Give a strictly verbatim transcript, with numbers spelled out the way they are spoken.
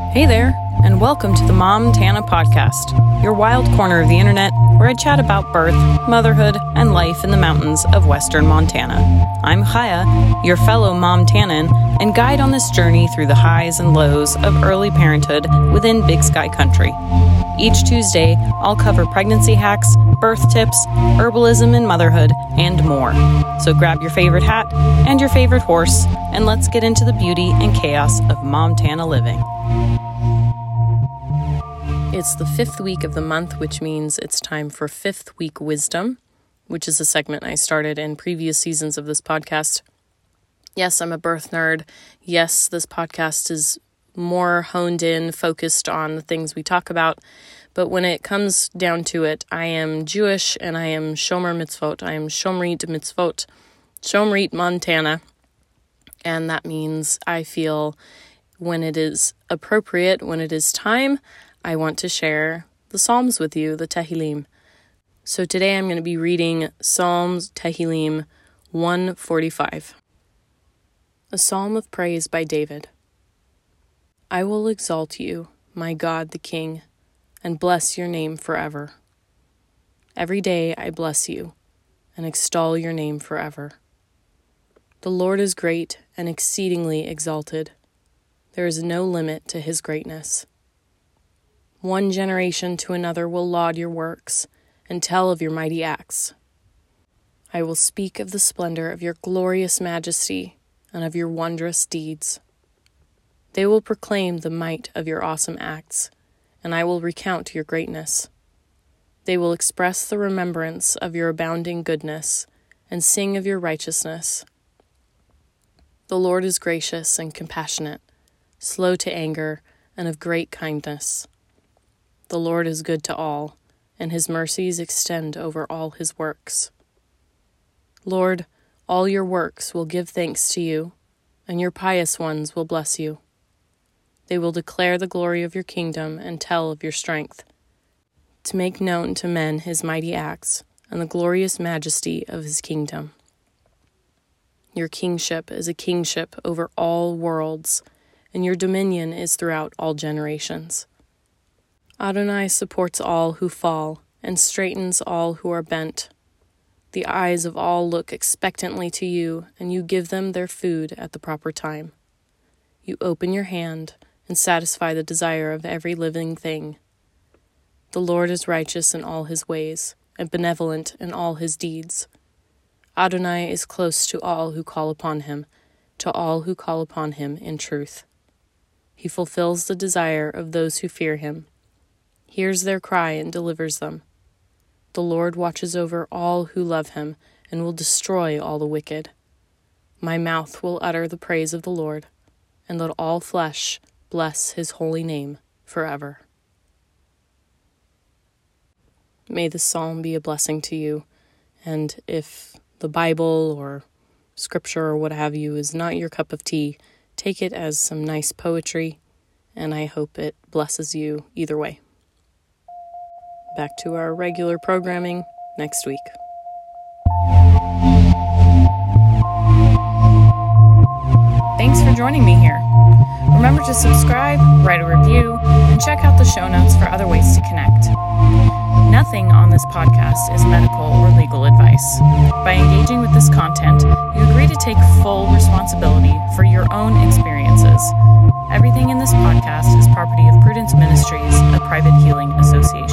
Hey there, and welcome to the Mom Tana Podcast, your wild corner of the internet where I chat about birth, motherhood, and life in the mountains of western Montana. I'm Chaya, your fellow Momtanan, and guide on this journey through the highs and lows of early parenthood within Big Sky Country. Each Tuesday, I'll cover pregnancy hacks, birth tips, herbalism and motherhood, and more. So grab your favorite hat and your favorite horse, and let's get into the beauty and chaos of Momtana living. It's the fifth week of the month, which means it's time for Fifth Week Wisdom, which is a segment I started in previous seasons of this podcast. Yes, I'm a birth nerd. Yes, this podcast is more honed in, focused on the things we talk about. But when it comes down to it, I am Jewish and I am Shomer Mitzvot. I am Shomrit Mitzvot, Shomrit Montana. And that means I feel when it is appropriate, when it is time, I want to share the Psalms with you, the Tehillim. So today I'm going to be reading Psalms Tehillim one forty-five. A Psalm of Praise by David. I will exalt you, my God the King, and bless your name forever. Every day I bless you and extol your name forever. The Lord is great and exceedingly exalted. There is no limit to his greatness. One generation to another will laud your works and tell of your mighty acts. I will speak of the splendor of your glorious majesty and of your wondrous deeds. They will proclaim the might of your awesome acts, and I will recount your greatness. They will express the remembrance of your abounding goodness and sing of your righteousness. The Lord is gracious and compassionate, slow to anger, and of great kindness. The Lord is good to all, and his mercies extend over all his works. Lord, all your works will give thanks to you, and your pious ones will bless you. They will declare the glory of your kingdom and tell of your strength, to make known to men his mighty acts and the glorious majesty of his kingdom. Your kingship is a kingship over all worlds, and your dominion is throughout all generations. Adonai supports all who fall and straightens all who are bent. The eyes of all look expectantly to you, and you give them their food at the proper time. You open your hand and satisfy the desire of every living thing. The Lord is righteous in all his ways and benevolent in all his deeds. Adonai is close to all who call upon him, to all who call upon him in truth. He fulfills the desire of those who fear him, hears their cry and delivers them. The Lord watches over all who love him and will destroy all the wicked. My mouth will utter the praise of the Lord, and let all flesh bless his holy name forever. May this psalm be a blessing to you, and if the Bible or scripture or what have you is not your cup of tea, take it as some nice poetry, and I hope it blesses you either way. Back to our regular programming next week. Thanks for joining me here. Remember to subscribe, write a review, and check out the show notes for other ways to connect. Nothing on this podcast is medical or legal advice. By engaging with this content, you agree to take full responsibility for your own experiences. Everything in this podcast is property of Prudence Ministries, a private healing association.